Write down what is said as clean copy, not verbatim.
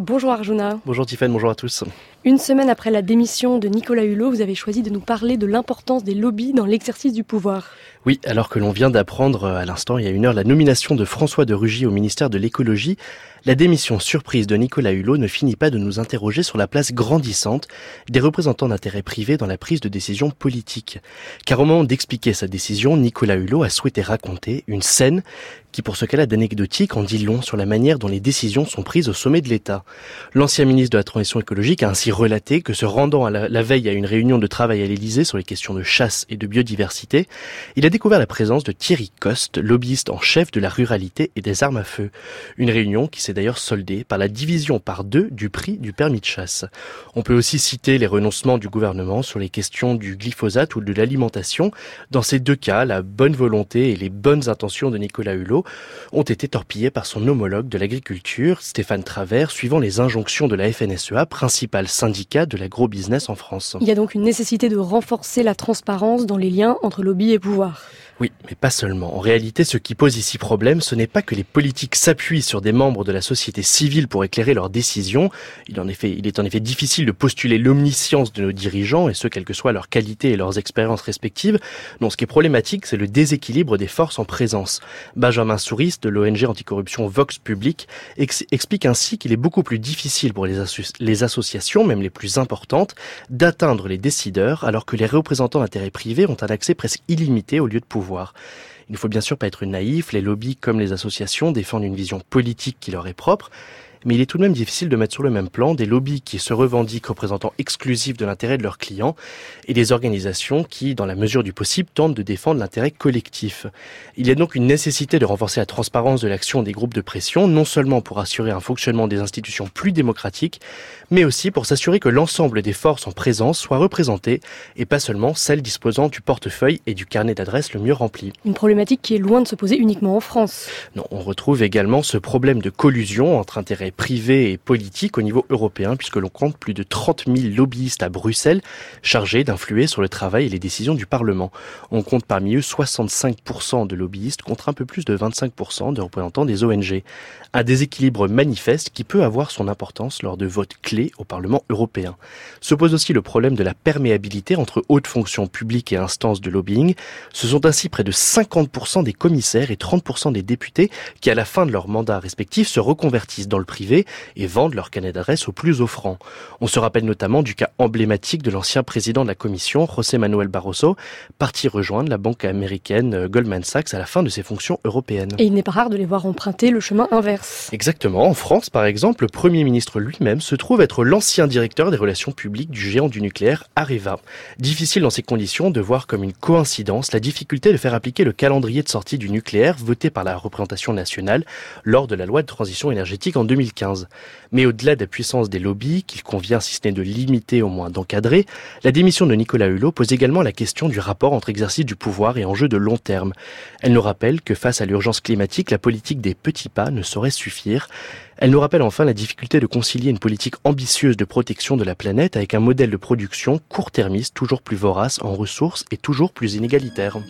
Bonjour Arjuna. Bonjour Tiffany, bonjour à tous. Une semaine après la démission de Nicolas Hulot, vous avez choisi de nous parler de l'importance des lobbies dans l'exercice du pouvoir. Oui, alors que l'on vient d'apprendre à l'instant, il y a une heure, la nomination de François de Rugy au ministère de l'écologie, la démission surprise de Nicolas Hulot ne finit pas de nous interroger sur la place grandissante des représentants d'intérêts privés dans la prise de décision politique. Car au moment d'expliquer sa décision, Nicolas Hulot a souhaité raconter une scène qui, pour ce qu'elle a d'anecdotique, en dit long sur la manière dont les décisions sont prises au sommet de l'État. L'ancien ministre de la Transition écologique a ainsi relaté que se rendant à la veille à une réunion de travail à l'Élysée sur les questions de chasse et de biodiversité, il a découvert la présence de Thierry Coste, lobbyiste en chef de la ruralité et des armes à feu. Une réunion qui s'est d'ailleurs soldée par la division par 2 du prix du permis de chasse. On peut aussi citer les renoncements du gouvernement sur les questions du glyphosate ou de l'alimentation. Dans ces deux cas, la bonne volonté et les bonnes intentions de Nicolas Hulot ont été torpillées par son homologue de l'agriculture, Stéphane Travert, suivant les injonctions de la FNSEA, principal syndicat de l'agro-business en France. Il y a donc une nécessité de renforcer la transparence dans les liens entre lobby et pouvoir. Oui, mais pas seulement. En réalité, ce qui pose ici problème, ce n'est pas que les politiques s'appuient sur des membres de la société civile pour éclairer leurs décisions. Il est en effet difficile de postuler l'omniscience de nos dirigeants, et ce, quelle que soit leur qualité et leurs expériences respectives. Non, ce qui est problématique, c'est le déséquilibre des forces en présence. Benjamin Souris, de l'ONG anticorruption Vox Public, explique ainsi qu'il est beaucoup plus difficile pour les associations, même les plus importantes, d'atteindre les décideurs, alors que les représentants d'intérêts privés ont un accès presque illimité aux lieux de pouvoir. Il ne faut bien sûr pas être naïf, les lobbies comme les associations défendent une vision politique qui leur est propre, mais il est tout de même difficile de mettre sur le même plan des lobbies qui se revendiquent représentants exclusifs de l'intérêt de leurs clients et des organisations qui, dans la mesure du possible, tentent de défendre l'intérêt collectif. Il y a donc une nécessité de renforcer la transparence de l'action des groupes de pression, non seulement pour assurer un fonctionnement des institutions plus démocratique, mais aussi pour s'assurer que l'ensemble des forces en présence soient représentées et pas seulement celles disposant du portefeuille et du carnet d'adresses le mieux rempli. Une problématique qui est loin de se poser uniquement en France. Non, on retrouve également ce problème de collusion entre intérêts privés et politiques au niveau européen, puisque l'on compte plus de 30 000 lobbyistes à Bruxelles chargés d'influer sur le travail et les décisions du Parlement. On compte parmi eux 65% de lobbyistes contre un peu plus de 25% de représentants des ONG. Un déséquilibre manifeste qui peut avoir son importance lors de votes clés au Parlement européen. Se pose aussi le problème de la perméabilité entre hautes fonctions publiques et instances de lobbying. Ce sont ainsi près de 50% des commissaires et 30% des députés qui, à la fin de leur mandat respectif, se reconvertissent dans le privé et vendent leur carnet d'adresses aux plus offrants. On se rappelle notamment du cas emblématique de l'ancien président de la Commission, José Manuel Barroso, parti rejoindre la banque américaine Goldman Sachs à la fin de ses fonctions européennes. Et il n'est pas rare de les voir emprunter le chemin inverse. Exactement. En France, par exemple, le Premier ministre lui-même se trouve être l'ancien directeur des relations publiques du géant du nucléaire Areva. Difficile dans ces conditions de voir comme une coïncidence la difficulté de faire appliquer le calendrier de sortie du nucléaire voté par la représentation nationale lors de la loi de transition énergétique en 2015. Mais au-delà de la puissance des lobbies, qu'il convient si ce n'est de limiter au moins d'encadrer, la démission de Nicolas Hulot pose également la question du rapport entre exercice du pouvoir et enjeux de long terme. Elle nous rappelle que face à l'urgence climatique, la politique des petits pas ne saurait suffire. Elle nous rappelle enfin la difficulté de concilier une politique ambitieuse de protection de la planète avec un modèle de production court-termiste toujours plus vorace en ressources et toujours plus inégalitaire.